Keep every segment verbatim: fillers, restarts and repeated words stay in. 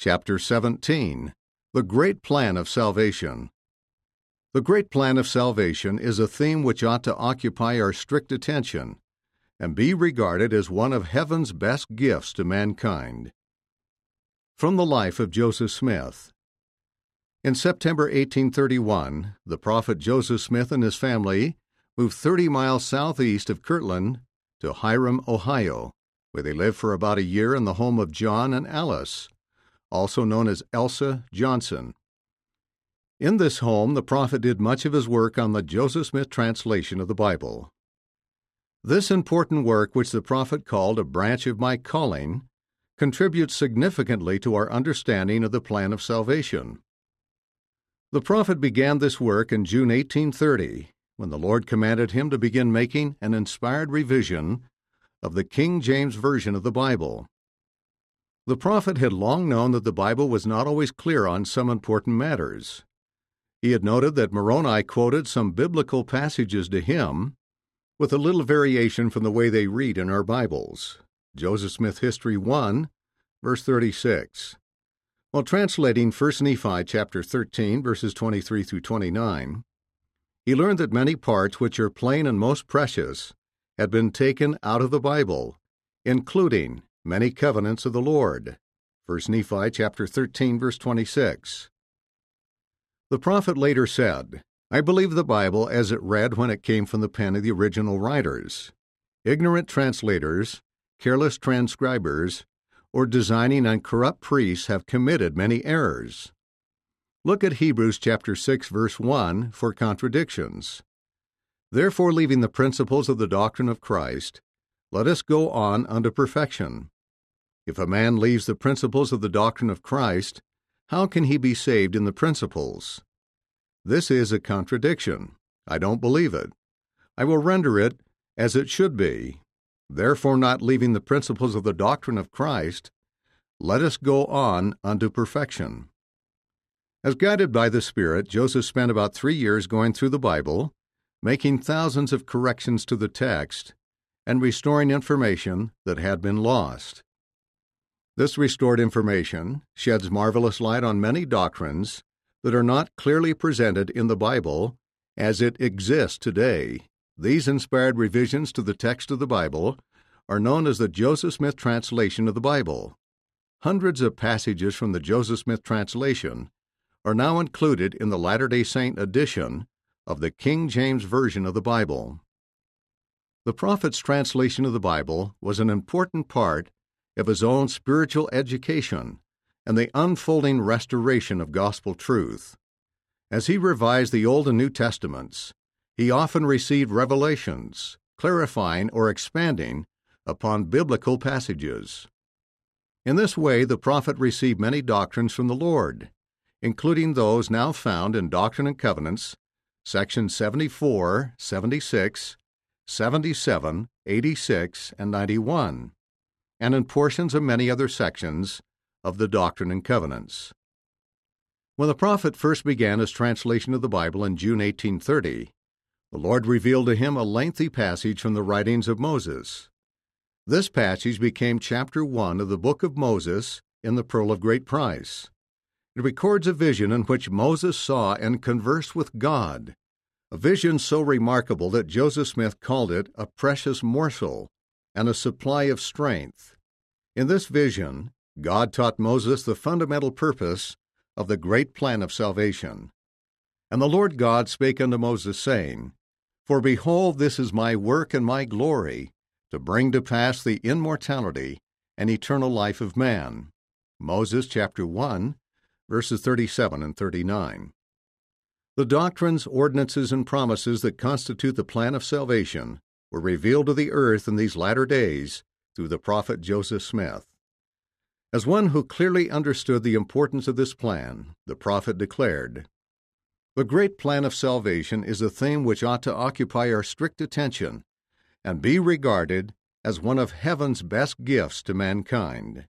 Chapter seventeen, The Great Plan of Salvation. The great plan of salvation is a theme which ought to occupy our strict attention and be regarded as one of heaven's best gifts to mankind. From the life of Joseph Smith. In September eighteen thirty-one, the prophet Joseph Smith and his family moved thirty miles southeast of Kirtland to Hiram, Ohio, where they lived for about a year in the home of John and Alice, also known as Elsa Johnson. In this home, the prophet did much of his work on the Joseph Smith translation of the Bible. This important work, which the prophet called a branch of my calling, contributes significantly to our understanding of the plan of salvation. The prophet began this work in June eighteen thirty, when the Lord commanded him to begin making an inspired revision of the King James Version of the Bible. The prophet had long known that the Bible was not always clear on some important matters. He had noted that Moroni quoted some biblical passages to him with a little variation from the way they read in our Bibles. Joseph Smith History one, verse thirty-six. While translating First Nephi chapter thirteen, verses twenty-three through twenty-nine, he learned that many parts which are plain and most precious had been taken out of the Bible, including many covenants of the Lord. First Nephi chapter thirteen, verse twenty-six. The prophet later said, I believe the Bible as it read when it came from the pen of the original writers. Ignorant translators, careless transcribers, or designing and corrupt priests have committed many errors. Look at Hebrews chapter six, verse one for contradictions. Therefore, leaving the principles of the doctrine of Christ, let us go on unto perfection. If a man leaves the principles of the doctrine of Christ, how can he be saved in the principles? This is a contradiction. I don't believe it. I will render it as it should be. Therefore, not leaving the principles of the doctrine of Christ, let us go on unto perfection. As guided by the Spirit, Joseph spent about three years going through the Bible, making thousands of corrections to the text, and restoring information that had been lost. This restored information sheds marvelous light on many doctrines that are not clearly presented in the Bible as it exists today. These inspired revisions to the text of the Bible are known as the Joseph Smith translation of the Bible. Hundreds of passages from the Joseph Smith translation are now included in the Latter-day Saint edition of the King James Version of the Bible. The prophet's translation of the Bible was an important part of his own spiritual education and the unfolding restoration of gospel truth. As he revised the Old and New Testaments, he often received revelations, clarifying or expanding upon biblical passages. In this way, the prophet received many doctrines from the Lord, including those now found in Doctrine and Covenants, sections seventy-four, seventy-six, seventy-seven, eighty-six, and ninety-one, and in portions of many other sections of the Doctrine and Covenants. When the prophet first began his translation of the Bible in June eighteen thirty, the Lord revealed to him a lengthy passage from the writings of Moses. This passage became chapter one of the book of Moses in the Pearl of Great Price. It records a vision in which Moses saw and conversed with God, a vision so remarkable that Joseph Smith called it a precious morsel and a supply of strength. In this vision, God taught Moses the fundamental purpose of the great plan of salvation. And the Lord God spake unto Moses, saying, For behold, this is my work and my glory, to bring to pass the immortality and eternal life of man. Moses chapter one, verses thirty-seven and thirty-nine. The doctrines, ordinances, and promises that constitute the plan of salvation were revealed to the earth in these latter days through the prophet Joseph Smith. As one who clearly understood the importance of this plan, the prophet declared, The great plan of salvation is a theme which ought to occupy our strict attention and be regarded as one of heaven's best gifts to mankind.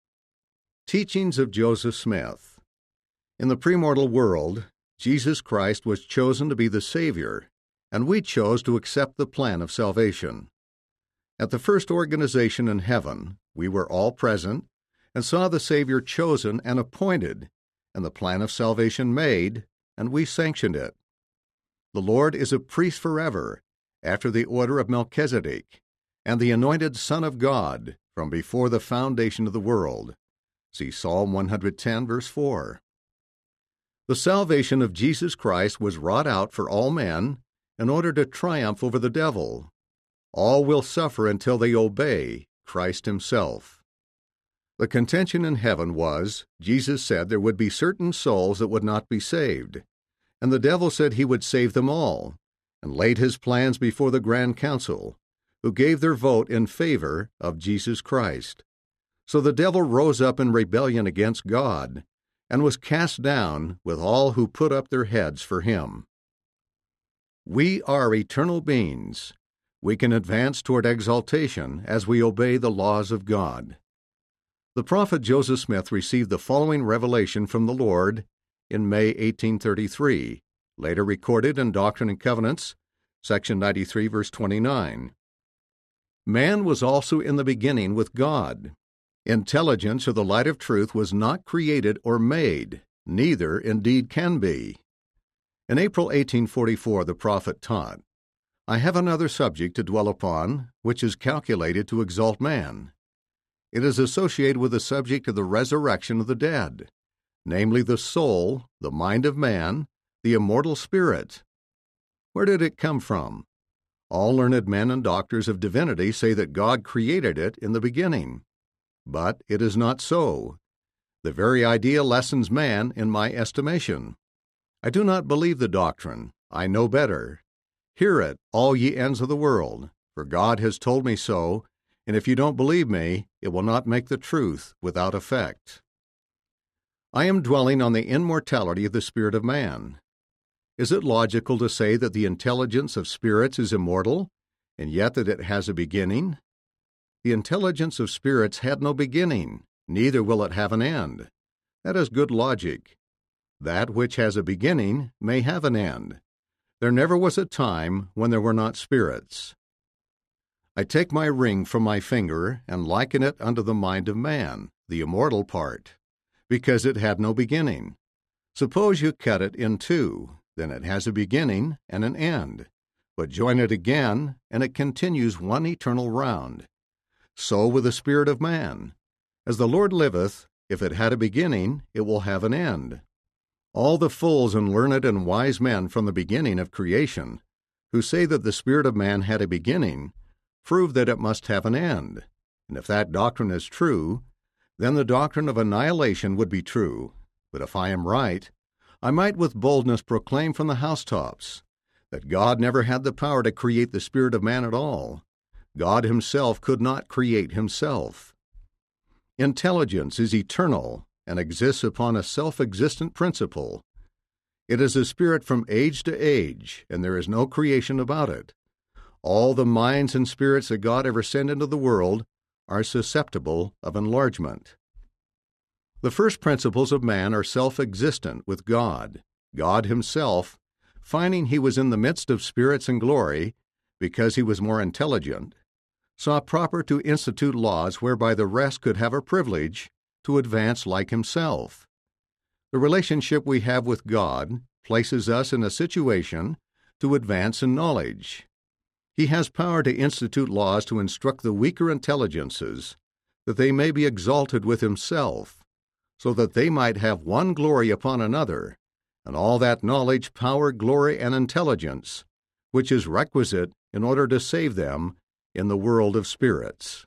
Teachings of Joseph Smith. In the premortal world, Jesus Christ was chosen to be the Savior, and we chose to accept the plan of salvation. At the first organization in heaven, we were all present and saw the Savior chosen and appointed, and the plan of salvation made, and we sanctioned it. The Lord is a priest forever, after the order of Melchizedek, and the anointed Son of God from before the foundation of the world. See Psalm one hundred ten, verse four. The salvation of Jesus Christ was wrought out for all men in order to triumph over the devil. All will suffer until they obey Christ himself. The contention in heaven was, Jesus said there would be certain souls that would not be saved, and the devil said he would save them all, and laid his plans before the Grand Council, who gave their vote in favor of Jesus Christ. So the devil rose up in rebellion against God, and was cast down with all who put up their heads for him. We are eternal beings. We can advance toward exaltation as we obey the laws of God. The prophet Joseph Smith received the following revelation from the Lord in May eighteen thirty-three, later recorded in Doctrine and Covenants, section ninety-three, verse twenty-nine. Man was also in the beginning with God. Intelligence or the light of truth was not created or made, neither indeed can be. In April eighteen forty-four, the prophet taught, I have another subject to dwell upon, which is calculated to exalt man. It is associated with the subject of the resurrection of the dead, namely the soul, the mind of man, the immortal spirit. Where did it come from? All learned men and doctors of divinity say that God created it in the beginning. But it is not so. The very idea lessens man in my estimation. I do not believe the doctrine. I know better. Hear it, all ye ends of the world, for God has told me so, and if you don't believe me, it will not make the truth without effect. I am dwelling on the immortality of the spirit of man. Is it logical to say that the intelligence of spirits is immortal, and yet that it has a beginning? The intelligence of spirits had no beginning, neither will it have an end. That is good logic. That which has a beginning may have an end. There never was a time when there were not spirits. I take my ring from my finger and liken it unto the mind of man, the immortal part, because it had no beginning. Suppose you cut it in two, then it has a beginning and an end. But join it again, and it continues one eternal round. So with the spirit of man. As the Lord liveth, if it had a beginning, it will have an end. All the fools and learned and wise men from the beginning of creation, who say that the spirit of man had a beginning, prove that it must have an end. And if that doctrine is true, then the doctrine of annihilation would be true. But if I am right, I might with boldness proclaim from the housetops that God never had the power to create the spirit of man at all. God himself could not create himself. Intelligence is eternal and exists upon a self-existent principle. It is a spirit from age to age, and there is no creation about it. All the minds and spirits that God ever sent into the world are susceptible of enlargement. The first principles of man are self-existent with God. God himself, finding he was in the midst of spirits and glory, because he was more intelligent, saw proper to institute laws whereby the rest could have a privilege to advance like himself. The relationship we have with God places us in a situation to advance in knowledge. He has power to institute laws to instruct the weaker intelligences, that they may be exalted with himself, so that they might have one glory upon another, and all that knowledge, power, glory, and intelligence, which is requisite in order to save them in the world of spirits.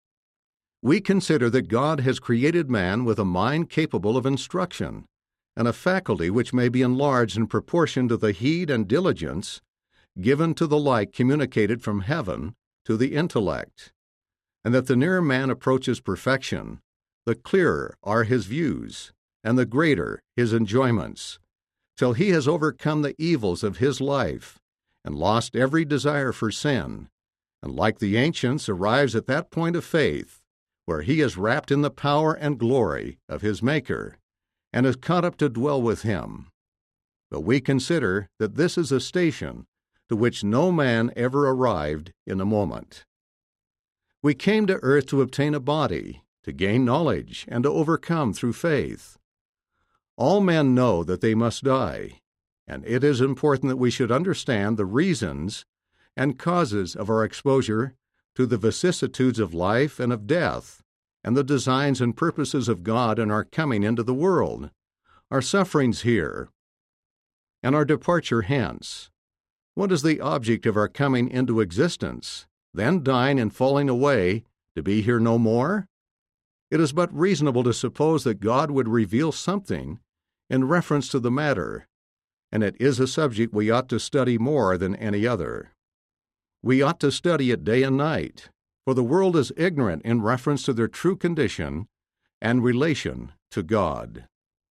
We consider that God has created man with a mind capable of instruction, and a faculty which may be enlarged in proportion to the heed and diligence given to the light communicated from heaven to the intellect, and that the nearer man approaches perfection, the clearer are his views, and the greater his enjoyments, till he has overcome the evils of his life, and lost every desire for sin, and like the ancients arrives at that point of faith where he is wrapped in the power and glory of his Maker, and is caught up to dwell with him. But we consider that this is a station to which no man ever arrived in a moment. We came to earth to obtain a body, to gain knowledge, and to overcome through faith. All men know that they must die, and it is important that we should understand the reasons and causes of our exposure to the vicissitudes of life and of death, and the designs and purposes of God in our coming into the world, our sufferings here, and our departure hence. What is the object of our coming into existence, then dying and falling away, to be here no more? It is but reasonable to suppose that God would reveal something in reference to the matter, and it is a subject we ought to study more than any other. We ought to study it day and night, for the world is ignorant in reference to their true condition and relation to God.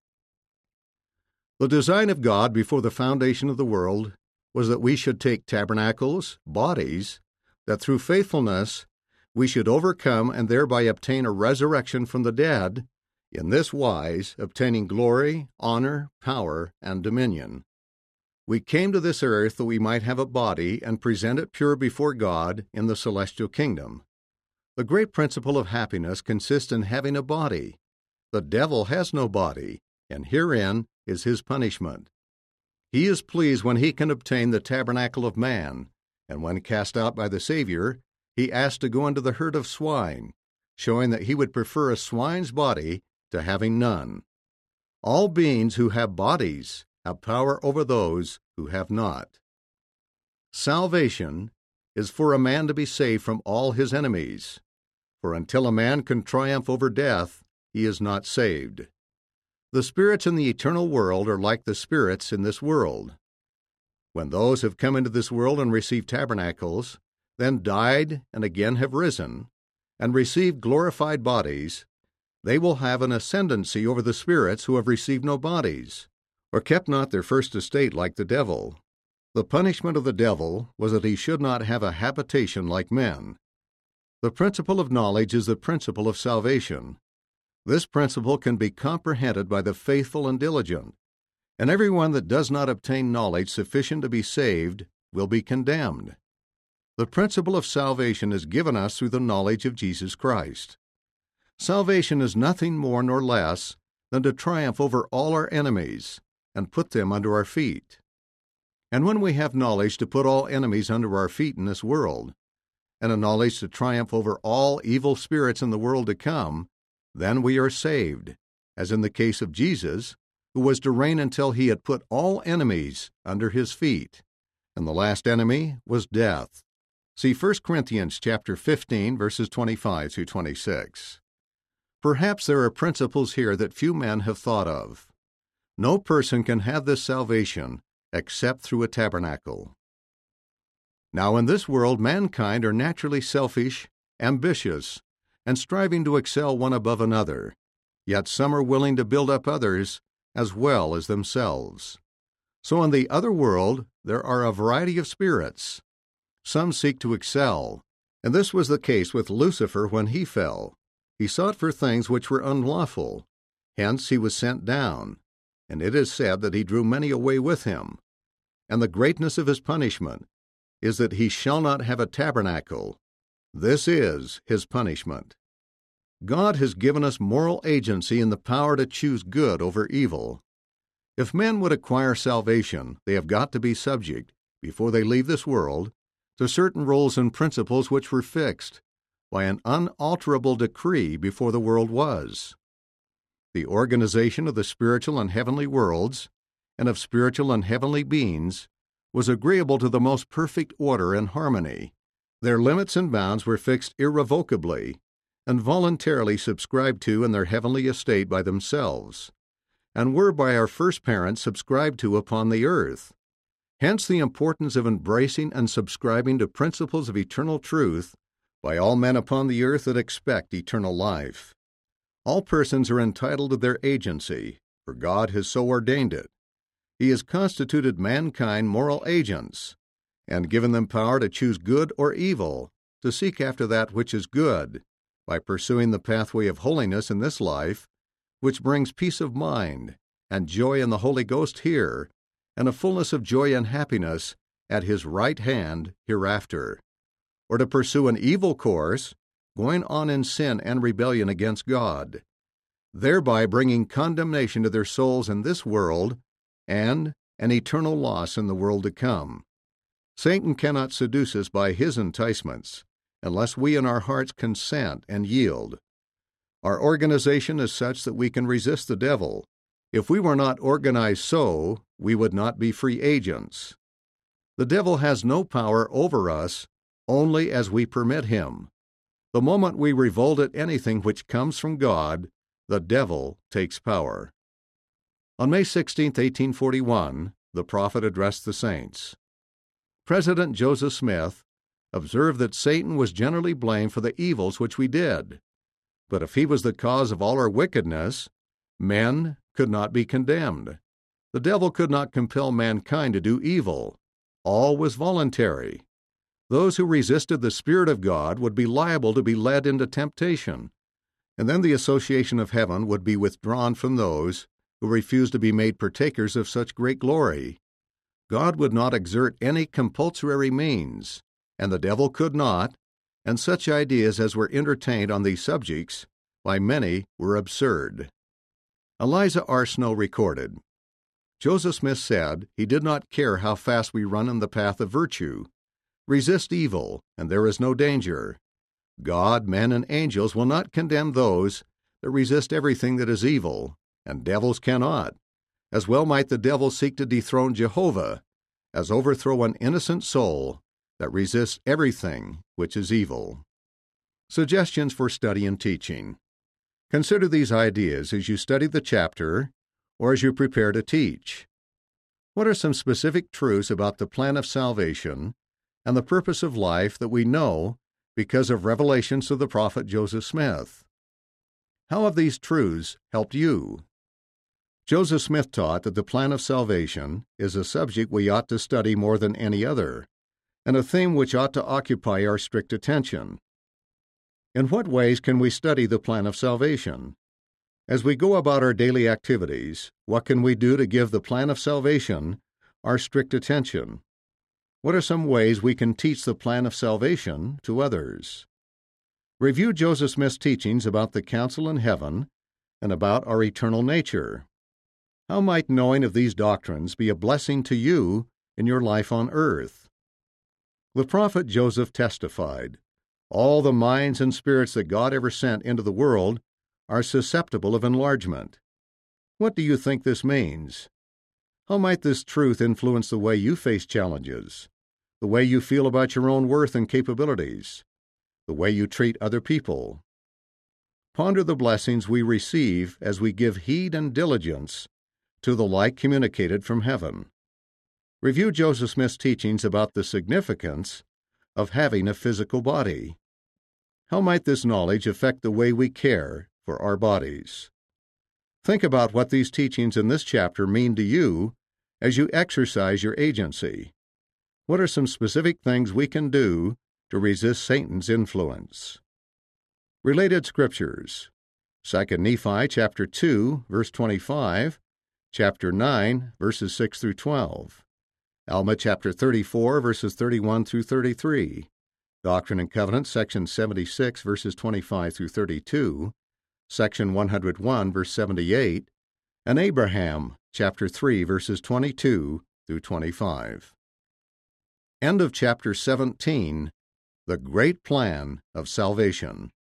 The design of God before the foundation of the world was that we should take tabernacles, bodies, that through faithfulness we should overcome and thereby obtain a resurrection from the dead, in this wise obtaining glory, honor, power, and dominion. We came to this earth that we might have a body and present it pure before God in the celestial kingdom. The great principle of happiness consists in having a body. The devil has no body, and herein is his punishment. He is pleased when he can obtain the tabernacle of man, and when cast out by the Savior, he asked to go into the herd of swine, showing that he would prefer a swine's body to having none. All beings who have bodies have power over those who have not. Salvation is for a man to be saved from all his enemies, for until a man can triumph over death, he is not saved. The spirits in the eternal world are like the spirits in this world. When those have come into this world and received tabernacles, then died and again have risen, and received glorified bodies, they will have an ascendancy over the spirits who have received no bodies, or kept not their first estate like the devil. The punishment of the devil was that he should not have a habitation like men. The principle of knowledge is the principle of salvation. This principle can be comprehended by the faithful and diligent, and everyone that does not obtain knowledge sufficient to be saved will be condemned. The principle of salvation is given us through the knowledge of Jesus Christ. Salvation is nothing more nor less than to triumph over all our enemies and put them under our feet. And when we have knowledge to put all enemies under our feet in this world, and a knowledge to triumph over all evil spirits in the world to come, then we are saved, as in the case of Jesus, who was to reign until he had put all enemies under his feet, and the last enemy was death. See First Corinthians chapter fifteen, verses twenty-five through twenty-six. Perhaps there are principles here that few men have thought of. No person can have this salvation except through a tabernacle. Now in this world mankind are naturally selfish, ambitious, and striving to excel one above another, yet some are willing to build up others as well as themselves. So in the other world there are a variety of spirits. Some seek to excel, and this was the case with Lucifer when he fell. He sought for things which were unlawful, hence he was sent down, and it is said that he drew many away with him. And the greatness of his punishment is that he shall not have a tabernacle. This is his punishment. God has given us moral agency and the power to choose good over evil. If men would acquire salvation, they have got to be subject, before they leave this world, to certain rules and principles which were fixed by an unalterable decree before the world was. The organization of the spiritual and heavenly worlds, and of spiritual and heavenly beings, was agreeable to the most perfect order and harmony. Their limits and bounds were fixed irrevocably, and voluntarily subscribed to in their heavenly estate by themselves, and were by our first parents subscribed to upon the earth. Hence the importance of embracing and subscribing to principles of eternal truth by all men upon the earth that expect eternal life. All persons are entitled to their agency, for God has so ordained it. He has constituted mankind moral agents, and given them power to choose good or evil, to seek after that which is good, by pursuing the pathway of holiness in this life, which brings peace of mind and joy in the Holy Ghost here, and a fullness of joy and happiness at his right hand hereafter. Or to pursue an evil course, going on in sin and rebellion against God, thereby bringing condemnation to their souls in this world and an eternal loss in the world to come. Satan cannot seduce us by his enticements unless we in our hearts consent and yield. Our organization is such that we can resist the devil. If we were not organized so, we would not be free agents. The devil has no power over us only as we permit him. The moment we revolt at anything which comes from God, the devil takes power. On May sixteenth, eighteen forty-one, the prophet addressed the saints. President Joseph Smith observed that Satan was generally blamed for the evils which we did. But if he was the cause of all our wickedness, men could not be condemned. The devil could not compel mankind to do evil. All was voluntary. Those who resisted the Spirit of God would be liable to be led into temptation, and then the association of heaven would be withdrawn from those who refused to be made partakers of such great glory. God would not exert any compulsory means, and the devil could not, and such ideas as were entertained on these subjects by many were absurd. Eliza R. Snow recorded, Joseph Smith said he did not care how fast we run in the path of virtue. Resist evil, and there is no danger. God, men, and angels will not condemn those that resist everything that is evil, and devils cannot. As well might the devil seek to dethrone Jehovah as overthrow an innocent soul that resists everything which is evil. Suggestions for study and teaching. Consider these ideas as you study the chapter or as you prepare to teach. What are some specific truths about the plan of salvation and the purpose of life that we know because of revelations of the prophet Joseph Smith? How have these truths helped you? Joseph Smith taught that the plan of salvation is a subject we ought to study more than any other, and a theme which ought to occupy our strict attention. In what ways can we study the plan of salvation? As we go about our daily activities, what can we do to give the plan of salvation our strict attention? What are some ways we can teach the plan of salvation to others? Review Joseph Smith's teachings about the council in heaven and about our eternal nature. How might knowing of these doctrines be a blessing to you in your life on earth? The prophet Joseph testified, all the minds and spirits that God ever sent into the world are susceptible of enlargement. What do you think this means? How might this truth influence the way you face challenges, the way you feel about your own worth and capabilities, the way you treat other people? Ponder the blessings we receive as we give heed and diligence to the light communicated from heaven. Review Joseph Smith's teachings about the significance of having a physical body. How might this knowledge affect the way we care for our bodies? Think about what these teachings in this chapter mean to you as you exercise your agency. What are some specific things we can do to resist Satan's influence? Related scriptures. Second Nephi chapter two, verse twenty-five, chapter nine, verses six through twelve. Alma chapter thirty-four, verses thirty-one through thirty-three. Doctrine and Covenants, section seventy-six, verses twenty-five through thirty-two. Section one hundred one, verse seventy-eight. And Abraham chapter three, verses twenty-two through twenty-five. End of chapter seventeen. The Great Plan of Salvation.